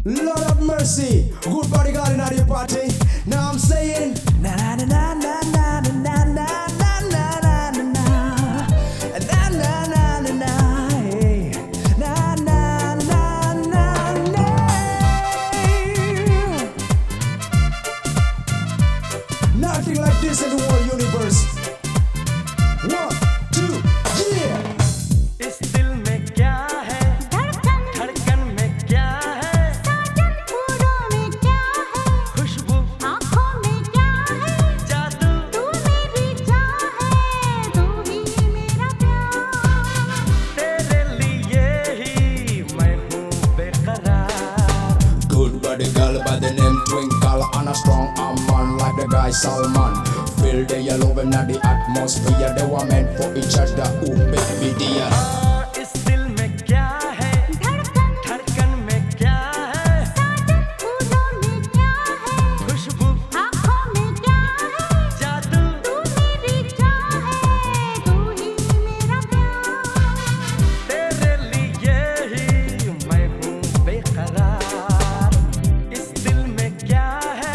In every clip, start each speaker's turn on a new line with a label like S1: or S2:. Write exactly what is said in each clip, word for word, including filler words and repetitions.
S1: Lord of mercy, good body got in at the party. Now I'm saying na na na na na na na na na na na na na na na na na hey. Na na na na na. Nothing like this in the whole universe. One, two, yeah.
S2: इस दिल में क्या है धड़कन धड़कन में क्या है साजन फूलों में क्या है खुशबू आँखों में क्या है जादू तू मेरी जान है तू ही मेरा प्यार तेरे लिए ही मैं हूँ बेकरार.
S1: Good body girl by the name Twinkle and a strong arm man like the guy Salman. Feel the yellow in the atmosphere. They were meant for each other. Ooh, baby dear.
S2: हाँ, इस दिल में क्या है धड़कन धड़कन में क्या है साजन फूलों में क्या है खुशबू आँखों में क्या है जादू तू मेरी जान है तू ही मेरा प्यार तेरे लिए ही मैं हूँ बेकरार. इस दिल में क्या है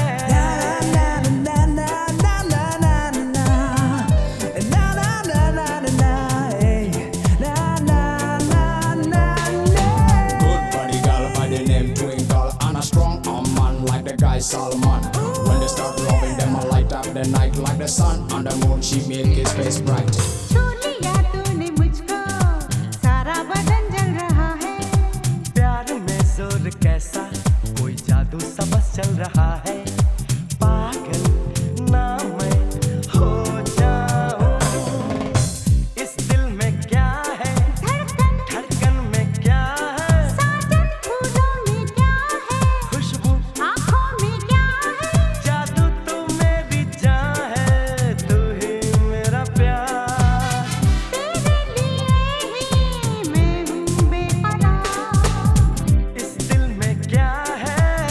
S1: Salman. When they start loving them, I light up the night like the sun and the moon. She make his face bright.
S2: छू लिया तूने मुझको सारा बदन जल रहा है प्यार में जोर कैसा कोई जादू सा बस चल रहा है पागल ना मैं हो जाऊं. इस दिल में क्या है धड़कन धड़कन में क्या है साजन फूलों में क्या है खुशबू आँखों में क्या है जादू तू मेरी जान है तू ही मेरा प्यार तेरे लिए ही मैं हूँ बेकरार. इस दिल में क्या है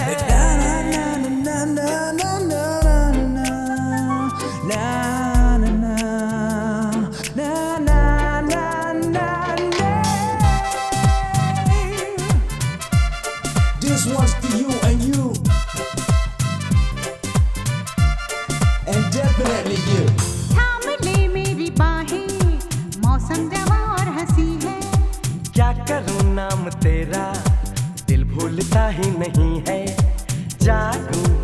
S1: This one's for you and you, and definitely you.
S2: थाम ले मेरी बाहें मौसम जवा और हंसी है क्या करूँ नाम तेरा दिल भूलता ही नहीं है जागूं